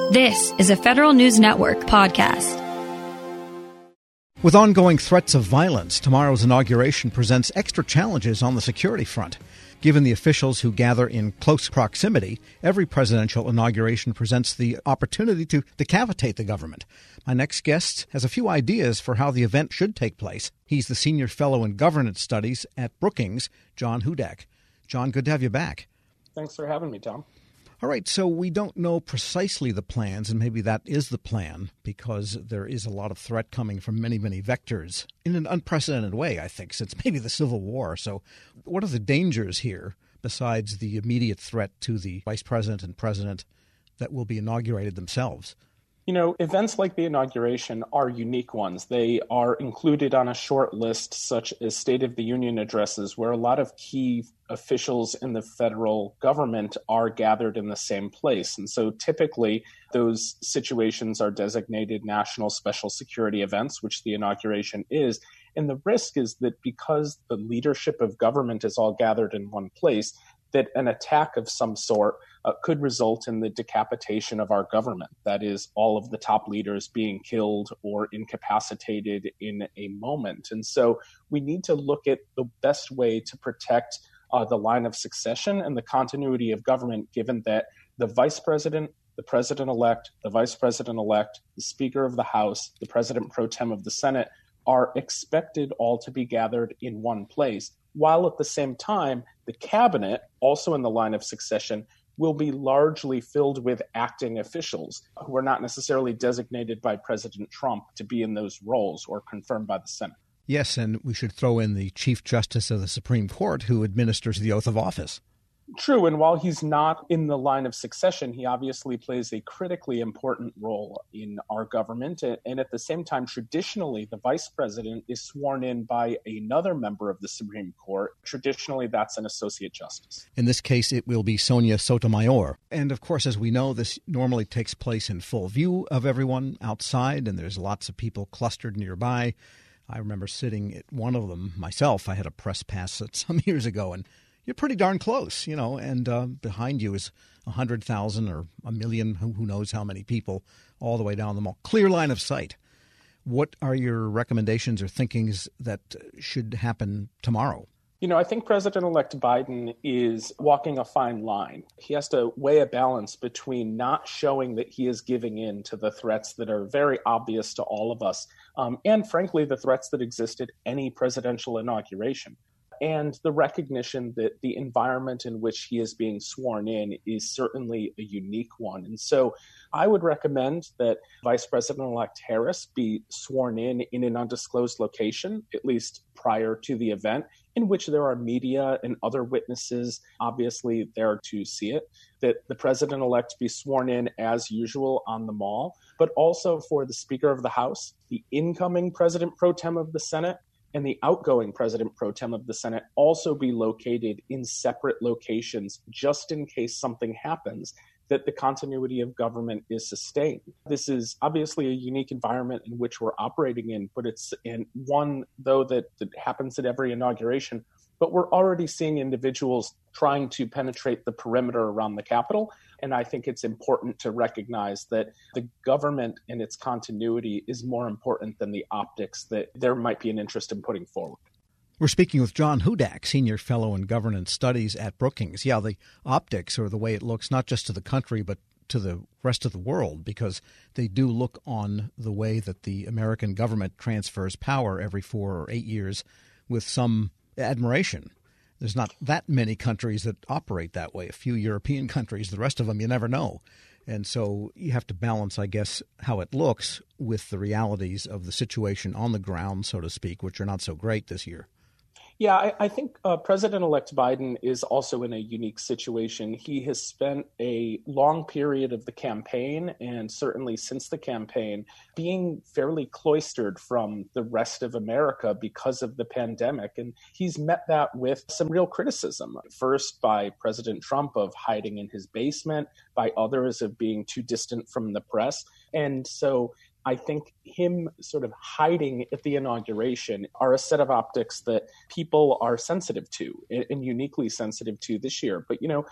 This is a Federal News Network podcast. With ongoing threats of violence, tomorrow's inauguration presents extra challenges on the security front. Given the officials who gather in close proximity, every presidential inauguration presents the opportunity to decapitate the government. My next guest has a few ideas for how the event should take place. He's the Senior Fellow in Governance Studies at Brookings, John Hudak. John, good to have you back. Thanks for having me, Tom. All right, so we don't know precisely the plans, and maybe that is the plan, because there is a lot of threat coming from many, many vectors in an unprecedented way, I think, since maybe the Civil War. So what are the dangers here, besides the immediate threat to the vice president and president that will be inaugurated themselves? You know, events like the inauguration are unique ones. They are included on a short list, such as State of the Union addresses, where a lot of key officials in the federal government are gathered in the same place. And so typically those situations are designated national special security events, which the inauguration is. And the risk is that because the leadership of government is all gathered in one place, that an attack of some sort could result in the decapitation of our government. That is, all of the top leaders being killed or incapacitated in a moment. And so we need to look at the best way to protect the line of succession and the continuity of government, given that the vice president, the president-elect, the vice president-elect, the Speaker of the House, the president pro tem of the Senate are expected all to be gathered in one place, while at the same time, the cabinet, also in the line of succession, will be largely filled with acting officials who are not necessarily designated by President Trump to be in those roles or confirmed by the Senate. Yes, and we should throw in the Chief Justice of the Supreme Court who administers the oath of office. True, and while he's not in the line of succession, he obviously plays a critically important role in our government. And at the same time, traditionally, the vice president is sworn in by another member of the Supreme Court. Traditionally, that's an associate justice. In this case, it will be Sonia Sotomayor. And of course, as we know, this normally takes place in full view of everyone outside, and there's lots of people clustered nearby. I remember sitting at one of them myself. I had a press pass some years ago, and you're pretty darn close, you know, and behind you is 100,000 or a million, who knows how many people, all the way down the mall. Clear line of sight. What are your recommendations or thinkings that should happen tomorrow? You know, I think President-elect Biden is walking a fine line. He has to weigh a balance between not showing that he is giving in to the threats that are very obvious to all of us, and frankly, the threats that exist at any presidential inauguration, and the recognition that the environment in which he is being sworn in is certainly a unique one. And so I would recommend that Vice President-elect Harris be sworn in an undisclosed location, at least prior to the event, in which there are media and other witnesses obviously there to see it, that the president-elect be sworn in as usual on the Mall, but also for the Speaker of the House, the incoming president pro tem of the Senate, and the outgoing president pro tem of the Senate also be located in separate locations just in case something happens, that the continuity of government is sustained. This is obviously a unique environment in which we're operating in, but it's in one, though, that happens at every inauguration. But we're already seeing individuals trying to penetrate the perimeter around the Capitol. And I think it's important to recognize that the government and its continuity is more important than the optics that there might be an interest in putting forward. We're speaking with John Hudak, Senior Fellow in Governance Studies at Brookings. Yeah, the optics, or the way it looks, not just to the country, but to the rest of the world, because they do look on the way that the American government transfers power every 4 or 8 years with some admiration. There's not that many countries that operate that way. A few European countries, the rest of them you never know. And so you have to balance, I guess, how it looks with the realities of the situation on the ground, so to speak, which are not so great this year. Yeah, I think President-elect Biden is also in a unique situation. He has spent a long period of the campaign, and certainly since the campaign, being fairly cloistered from the rest of America because of the pandemic. And he's met that with some real criticism, first by President Trump of hiding in his basement, by others of being too distant from the press. And so I think him sort of hiding at the inauguration are a set of optics that people are sensitive to and uniquely sensitive to this year. But, you know,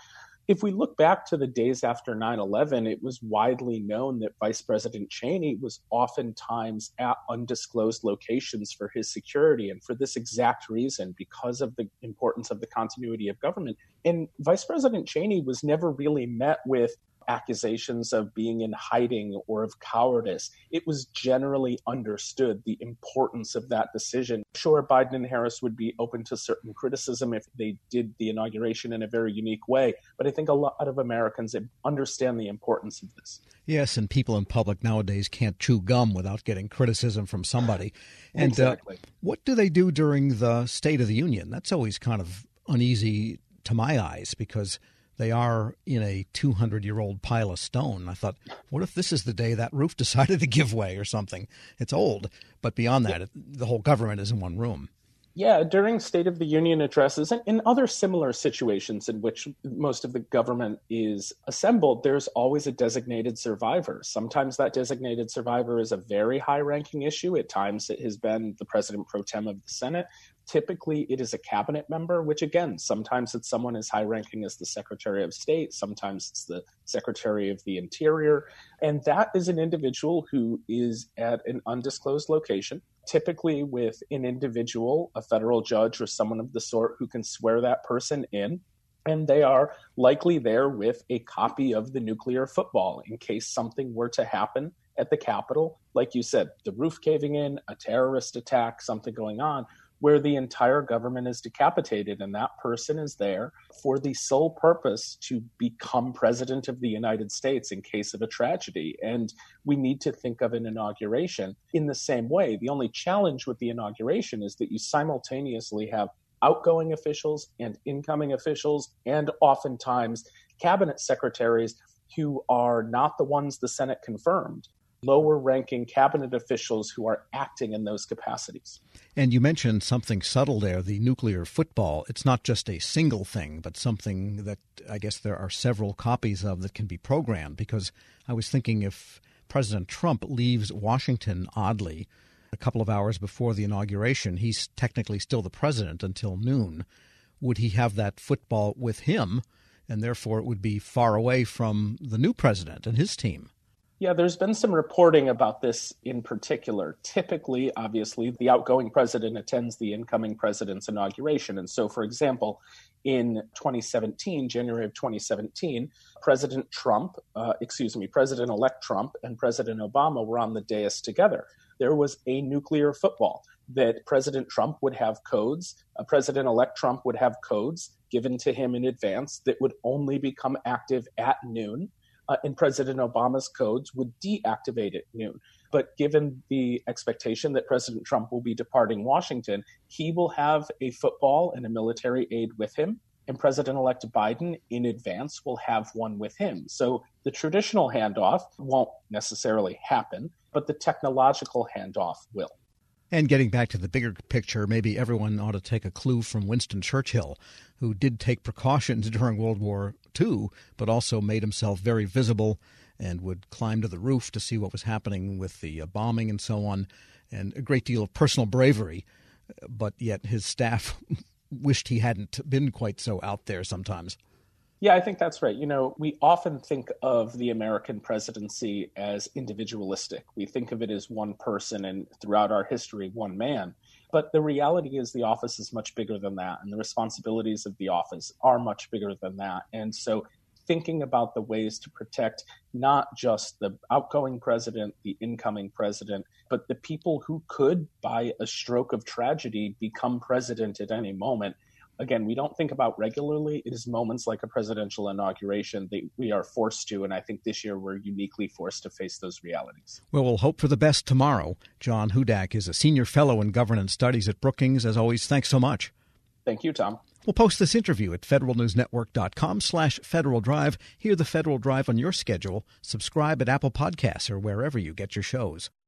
If we look back to the days after 9/11, it was widely known that Vice President Cheney was oftentimes at undisclosed locations for his security, and for this exact reason, because of the importance of the continuity of government. And Vice President Cheney was never really met with accusations of being in hiding or of cowardice. It was generally understood the importance of that decision. Sure, Biden and Harris would be open to certain criticism if they did the inauguration in a very unique way, but I think a lot of Americans understand the importance of this. Yes, and people in public nowadays can't chew gum without getting criticism from somebody. And Exactly. What do they do during the State of the Union? That's always kind of uneasy to my eyes because they are in a 200-year-old pile of stone. I thought, what if this is the day that roof decided to give way or something? It's old. But beyond that, the whole government is in one room. Yeah, during State of the Union addresses and in other similar situations in which most of the government is assembled, there's always a designated survivor. Sometimes that designated survivor is a very high-ranking issue. At times it has been the president pro tem of the Senate. Typically, it is a cabinet member, which, again, sometimes it's someone as high-ranking as the Secretary of State. Sometimes it's the Secretary of the Interior. And that is an individual who is at an undisclosed location, typically with an individual, a federal judge or someone of the sort who can swear that person in. And they are likely there with a copy of the nuclear football in case something were to happen at the Capitol. Like you said, the roof caving in, a terrorist attack, something going on, where the entire government is decapitated, and that person is there for the sole purpose to become president of the United States in case of a tragedy. And we need to think of an inauguration in the same way. The only challenge with the inauguration is that you simultaneously have outgoing officials and incoming officials, and oftentimes cabinet secretaries who are not the ones the Senate confirmed, lower-ranking cabinet officials who are acting in those capacities. And you mentioned something subtle there, the nuclear football. It's not just a single thing, but something that I guess there are several copies of that can be programmed. Because I was thinking if President Trump leaves Washington, oddly, a couple of hours before the inauguration, he's technically still the president until noon. Would he have that football with him? And therefore it would be far away from the new president and his team. Yeah, there's been some reporting about this in particular. Typically, obviously, the outgoing president attends the incoming president's inauguration. And so, for example, in 2017, January of 2017, President-elect Trump and President Obama were on the dais together. There was a nuclear football that President Trump would have codes, President-elect Trump would have codes given to him in advance that would only become active at noon. And President Obama's codes would deactivate at noon. But given the expectation that President Trump will be departing Washington, he will have a football and a military aid with him, and President-elect Biden in advance will have one with him. So the traditional handoff won't necessarily happen, but the technological handoff will. And getting back to the bigger picture, maybe everyone ought to take a clue from Winston Churchill, who did take precautions during World War II, but also made himself very visible and would climb to the roof to see what was happening with the bombing and so on, and a great deal of personal bravery. But yet his staff wished he hadn't been quite so out there sometimes. Yeah, I think that's right. You know, we often think of the American presidency as individualistic. We think of it as one person and throughout our history, one man. But the reality is the office is much bigger than that, and the responsibilities of the office are much bigger than that. And so thinking about the ways to protect not just the outgoing president, the incoming president, but the people who could, by a stroke of tragedy, become president at any moment. Again, we don't think about regularly. It is moments like a presidential inauguration that we are forced to, and I think this year we're uniquely forced to face those realities. Well, we'll hope for the best tomorrow. John Hudak is a senior fellow in governance studies at Brookings. As always, thanks so much. Thank you, Tom. We'll post this interview at federalnewsnetwork.com/Federal Drive. Hear the Federal Drive on your schedule. Subscribe at Apple Podcasts or wherever you get your shows.